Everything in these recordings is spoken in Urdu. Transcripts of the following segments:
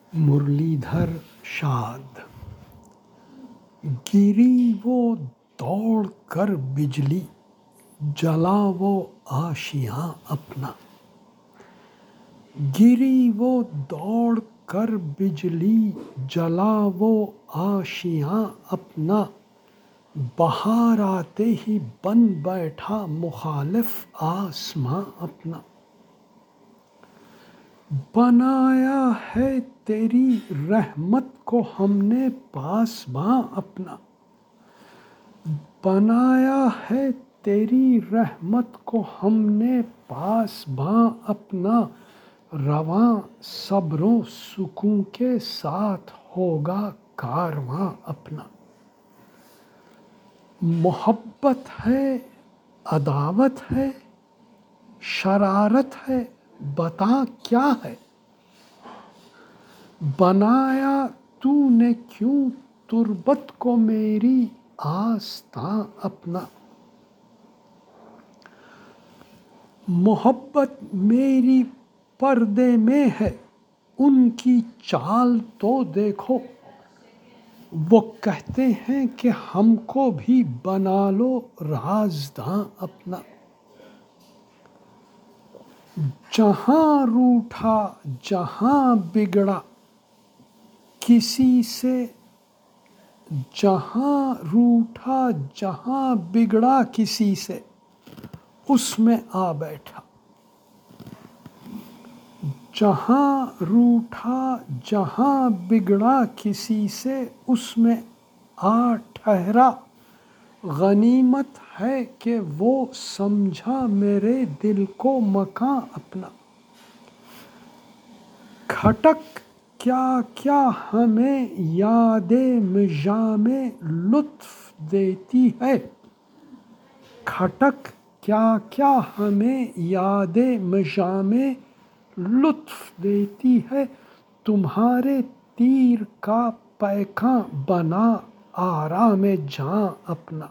مرلی دھر شاد۔ گری وہ دوڑ کر بجلی، جلا وہ آشیاں اپنا۔ گری وہ دوڑ کر بجلی، جلا وہ آشیاں اپنا۔ بہار آتے ہی بن بیٹھا مخالف آسماں اپنا۔ بنایا ہے تیری رحمت کو ہم نے پاسباں اپنا۔ بنایا ہے تیری رحمت کو ہم نے پاسباں اپنا۔ رواں صبر و سکون کے ساتھ ہوگا کارواں اپنا۔ محبت ہے، عداوت ہے، شرارت ہے، بتا کیا ہے؟ بنایا تو نے کیوں تربت کو میری آستاں اپنا۔ محبت میری پردے میں ہے، ان کی چال تو دیکھو۔ وہ کہتے ہیں کہ ہم کو بھی بنا لو رازداں اپنا۔ جہاں روٹھا جہاں بگڑا کسی سے، جہاں روٹھا جہاں بگڑا کسی سے، اس میں آ بیٹھا۔ جہاں روٹھا جہاں بگڑا کسی سے، اس میں آ ٹھہرا۔ غنیمت ہے کہ وہ سمجھا میرے دل کو مکاں اپنا۔ کھٹک کیا کیا ہمیں یاد مژاں میں لطف دیتی ہے۔ کھٹک کیا کیا ہمیں یاد مژاں میں لطف دیتی ہے۔ تمہارے تیر کا پیکاں بنا آرام جاں اپنا۔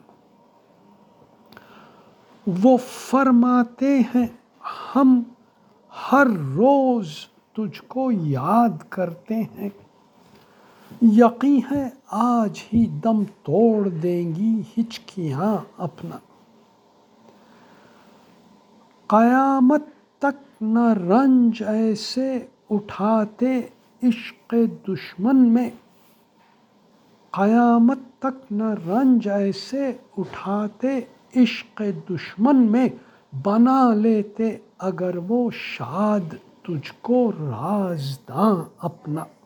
وہ فرماتے ہیں ہم ہر روز تجھ کو یاد کرتے ہیں، یقین ہے آج ہی دم توڑ دیں گی ہچکیاں اپنا۔ قیامت تک نہ رنج ایسے اٹھاتے عشق دشمن میں۔ قیامت تک نہ رنج ایسے اٹھاتے عشق دشمن میں۔ بنا لیتے اگر وہ شاد تجھ کو رازداں اپنا۔